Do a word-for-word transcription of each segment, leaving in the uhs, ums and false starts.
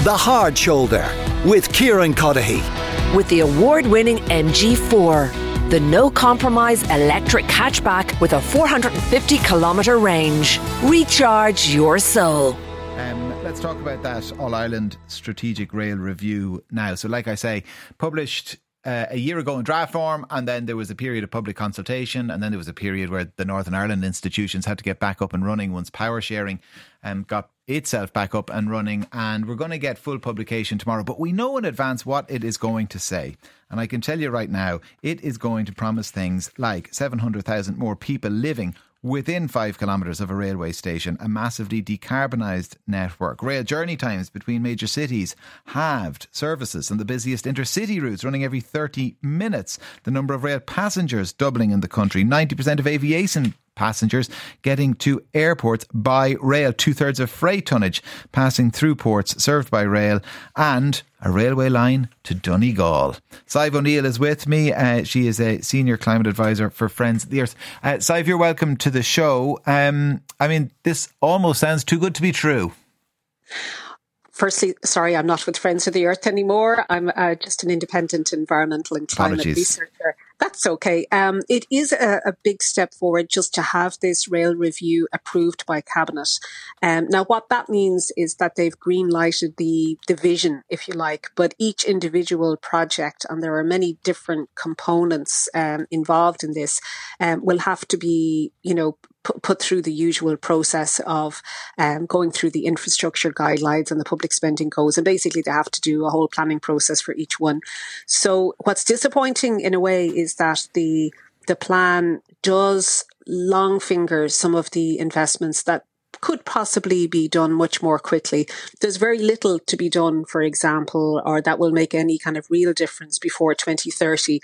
The Hard Shoulder with Kieran Cuddihy. With the award-winning M G four, the no-compromise electric hatchback with a four hundred fifty kilometre range. Recharge your soul. Um, let's talk about that All-Ireland Strategic Rail Review now. So like I say, published uh, a year ago in draft form, and then there was a period of public consultation, and then there was a period where the Northern Ireland institutions had to get back up and running once power sharing um, got itself back up and running, and we're going to get full publication tomorrow. But we know in advance what it is going to say. And I can tell you right now, it is going to promise things like seven hundred thousand more people living within five kilometres of a railway station, a massively decarbonised network, rail journey times between major cities halved, services on the busiest intercity routes running every thirty minutes, the number of rail passengers doubling in the country, ninety percent of aviation passengers getting to airports by rail, two-thirds of freight tonnage passing through ports served by rail, and a railway line to Donegal. Sive O'Neill is with me. Uh, she is a senior climate advisor for Friends of the Earth. Uh, Sive, you're welcome to the show. Um, I mean, this almost sounds too good to be true. Firstly, sorry, I'm not with Friends of the Earth anymore. I'm uh, just an independent environmental and climate Apologies. researcher. That's okay. Um, it is a, a big step forward just to have this rail review approved by Cabinet. Um, now, what that means is that they've green-lighted the, the vision, if you like, but each individual project, and there are many different components um, involved in this, um, will have to be, you know, put, put through the usual process of um, going through the infrastructure guidelines and the public spending codes. And basically, they have to do a whole planning process for each one. So what's disappointing in a way is is that the the plan does long finger some of the investments that could possibly be done much more quickly. There's very little to be done, for example, or that will make any kind of real difference before twenty thirty.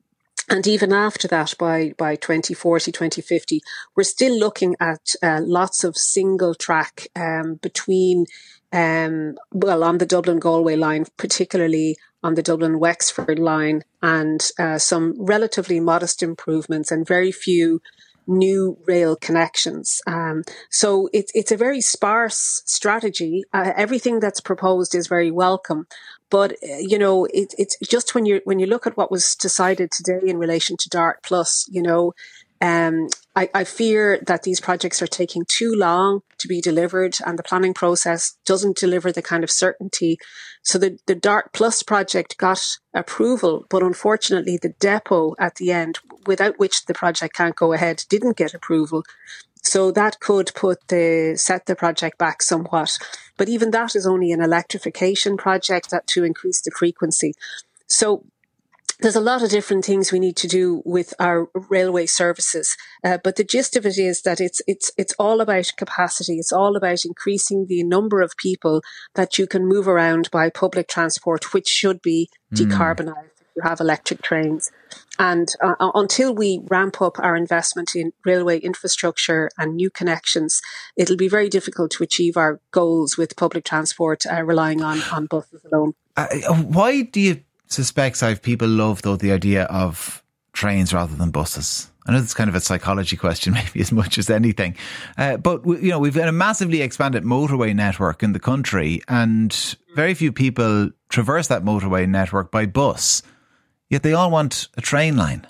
And even after that, by, by twenty forty, twenty fifty, we're still looking at uh, lots of single track um, between, um, well, on the Dublin-Galway line, particularly on the Dublin-Wexford line, and uh, some relatively modest improvements and very few new rail connections. Um, so it's it's a very sparse strategy. Uh, everything that's proposed is very welcome, but uh, you know it, it's just when you when you look at what was decided today in relation to DART Plus, you know. Um, I, I fear that these projects are taking too long to be delivered, and the planning process doesn't deliver the kind of certainty. So the, the DART Plus project got approval, but unfortunately the depot at the end, without which the project can't go ahead, didn't get approval. So that could put the set the project back somewhat. But even that is only an electrification project that to increase the frequency. So there's a lot of different things we need to do with our railway services, uh, but the gist of it is that it's it's it's all about capacity. It's all about increasing the number of people that you can move around by public transport, which should be mm. decarbonised if you have electric trains. And uh, until we ramp up our investment in railway infrastructure and new connections, it'll be very difficult to achieve our goals with public transport uh, relying on on buses alone. Uh, why do you suspect I've people love though the idea of trains rather than buses? I know it's kind of a psychology question maybe as much as anything, uh, but you know we've got a massively expanded motorway network in the country, and very few people traverse that motorway network by bus, yet they all want a train line.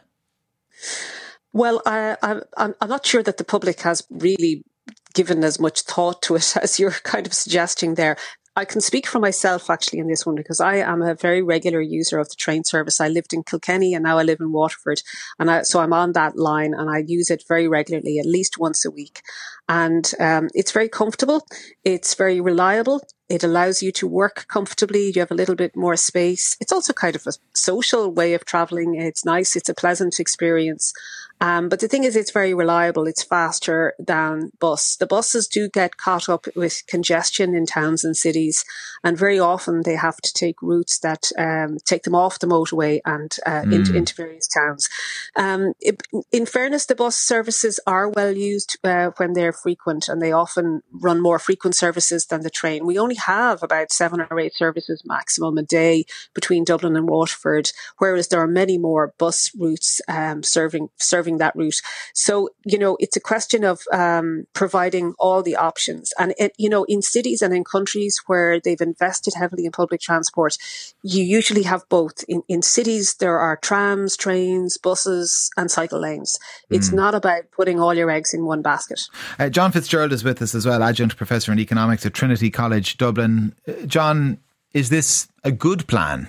Well, I, I'm, I'm not sure that the public has really given as much thought to it as you're kind of suggesting there. I can speak for myself actually in this one because I am a very regular user of the train service. I lived in Kilkenny and now I live in Waterford. And I, so I'm on that line and I use it very regularly, at least once a week. And um, it's very comfortable. It's very reliable. It allows you to work comfortably. You have a little bit more space. It's also kind of a social way of traveling. It's nice. It's a pleasant experience. Um, but the thing is, it's very reliable. It's faster than bus. The buses do get caught up with congestion in towns and cities, and very often they have to take routes that um, take them off the motorway and uh, mm. into, into various towns. Um, it, in fairness, the bus services are well used uh, when they're frequent, and they often run more frequent services than the train. We only have about seven or eight services maximum a day between Dublin and Waterford, whereas there are many more bus routes um, serving serving that route. So, you know, it's a question of um, providing all the options. And, it, you know, in cities and in countries where they've invested heavily in public transport, you usually have both. In, in cities, there are trams, trains, buses and cycle lanes. It's mm. not about putting all your eggs in one basket. Uh, John Fitzgerald is with us as well, adjunct professor in economics at Trinity College Dublin. Uh, John, is this a good plan?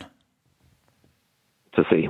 To see.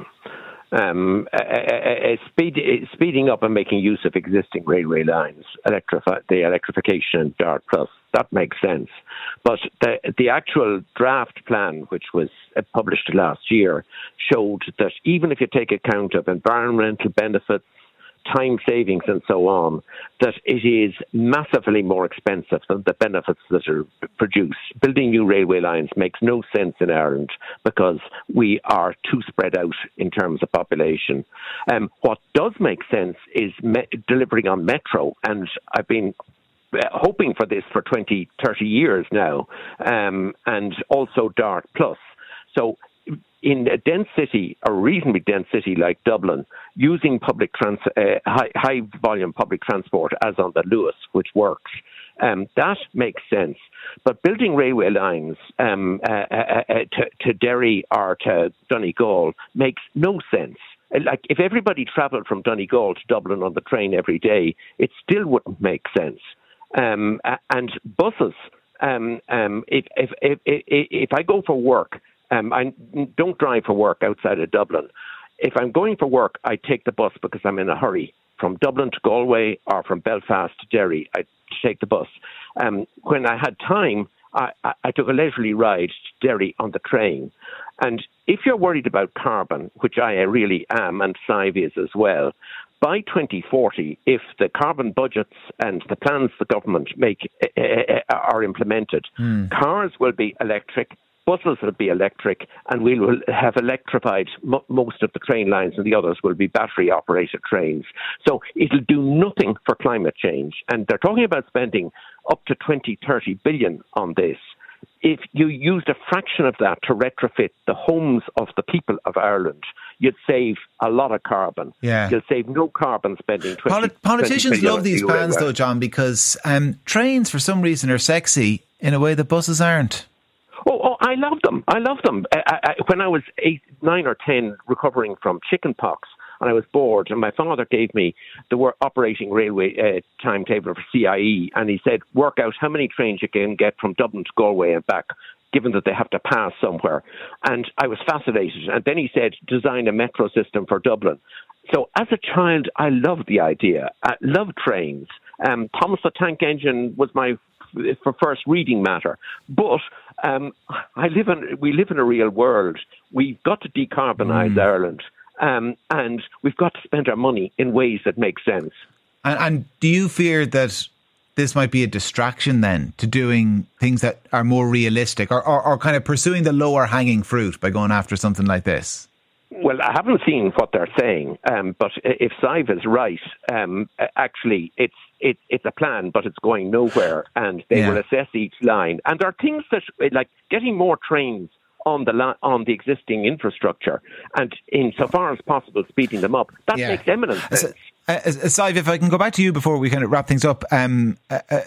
Um, uh, uh, speed, uh, speeding up and making use of existing railway lines, electrify, the electrification of DART Plus, that makes sense. But the, the actual draft plan, which was uh, published last year, showed that even if you take account of environmental benefits, time savings and so on, that it is massively more expensive than the benefits that are produced. Building new railway lines makes no sense in Ireland because we are too spread out in terms of population. Um, what does make sense is me- delivering on metro, and I've been hoping for this for twenty, thirty years now, um, and also DART Plus. So in a dense city, a reasonably dense city like Dublin, using public trans- uh, high, high volume public transport as on the Luas, which works, um, that makes sense. But building railway lines um, uh, uh, uh, to, to Derry or to Donegal makes no sense. Like, if everybody travelled from Donegal to Dublin on the train every day, it still wouldn't make sense. Um, and buses, um, um, if, if, if, if, if I go for work, Um, I don't drive for work outside of Dublin. If I'm going for work, I take the bus because I'm in a hurry. From Dublin to Galway or from Belfast to Derry, I take the bus. Um, when I had time, I, I, I took a leisurely ride to Derry on the train. And if you're worried about carbon, which I really am, and Sive is as well, by twenty forty, if the carbon budgets and the plans the government make uh, are implemented, mm. cars will be electric, buses will be electric, and we will have electrified m- most of the train lines, and the others will be battery-operated trains. So it'll do nothing for climate change. And they're talking about spending up to twenty, thirty billion on this. If you used a fraction of that to retrofit the homes of the people of Ireland, you'd save a lot of carbon. Yeah. You'll save no carbon spending twenty Poli- Politicians love these bans, though, John, because um, trains, for some reason, are sexy in a way that buses aren't. Oh, oh, I love them. I love them. I, I, when I was eight, nine or ten, recovering from chicken pox, and I was bored, and my father gave me the work, operating railway uh, timetable for C I E, and he said, work out how many trains you can get from Dublin to Galway and back, given that they have to pass somewhere. And I was fascinated. And then he said, design a metro system for Dublin. So as a child, I loved the idea. I loved trains. Um, Thomas the Tank Engine was my for first reading matter. But um, I live in, we live in a real world. We've got to decarbonise mm. Ireland. Um, and we've got to spend our money in ways that make sense. And, and do you fear that this might be a distraction then to doing things that are more realistic, or, or, or kind of pursuing the lower hanging fruit by going after something like this? Well, I haven't seen what they're saying, um, but if Sive is right, um, actually it's it, it's a plan, but it's going nowhere, and they yeah. will assess each line. And there are things that, like getting more trains on the li- on the existing infrastructure, and insofar as possible, speeding them up. That yeah. makes eminent sense. Uh, uh, Sive, if I can go back to you before we kind of wrap things up, um, uh, uh,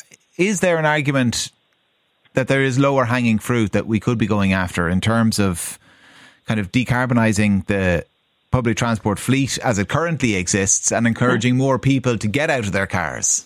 is there an argument that there is lower hanging fruit that we could be going after in terms of kind of decarbonising the public transport fleet as it currently exists and encouraging more people to get out of their cars?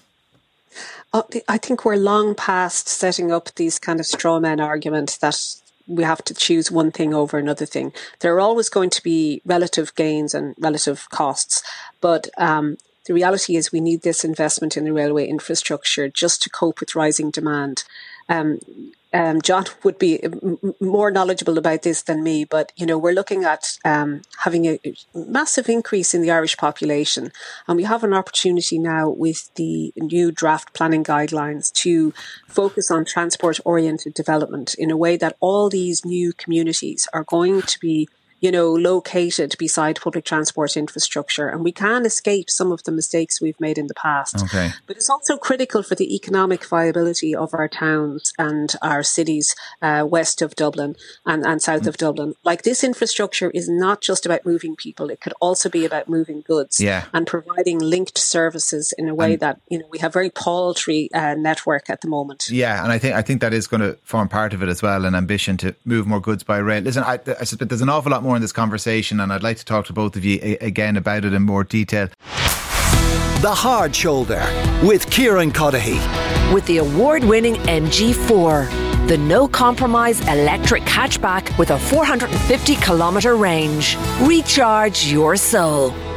I think we're long past setting up these kind of straw man arguments that we have to choose one thing over another thing. There are always going to be relative gains and relative costs, but um, the reality is we need this investment in the railway infrastructure just to cope with rising demand. Um, um, John would be m- more knowledgeable about this than me, but you know we're looking at um, having a massive increase in the Irish population, and we have an opportunity now with the new draft planning guidelines to focus on transport-oriented development in a way that all these new communities are going to be you know, located beside public transport infrastructure, and we can escape some of the mistakes we've made in the past. Okay. But it's also critical for the economic viability of our towns and our cities uh, west of Dublin and, and south mm. of Dublin. Like, this infrastructure is not just about moving people; it could also be about moving goods yeah. and providing linked services in a way and, that, you know, we have very paltry uh, network at the moment. Yeah, and I think I think that is going to form part of it as well, an ambition to move more goods by rail. Listen, I, I suspect there's an awful lot more in this conversation, and I'd like to talk to both of you a- again about it in more detail. The Hard Shoulder with Kieran Cuddihy. With the award-winning M G four, the no-compromise electric hatchback with a four hundred fifty kilometre range. Recharge your soul.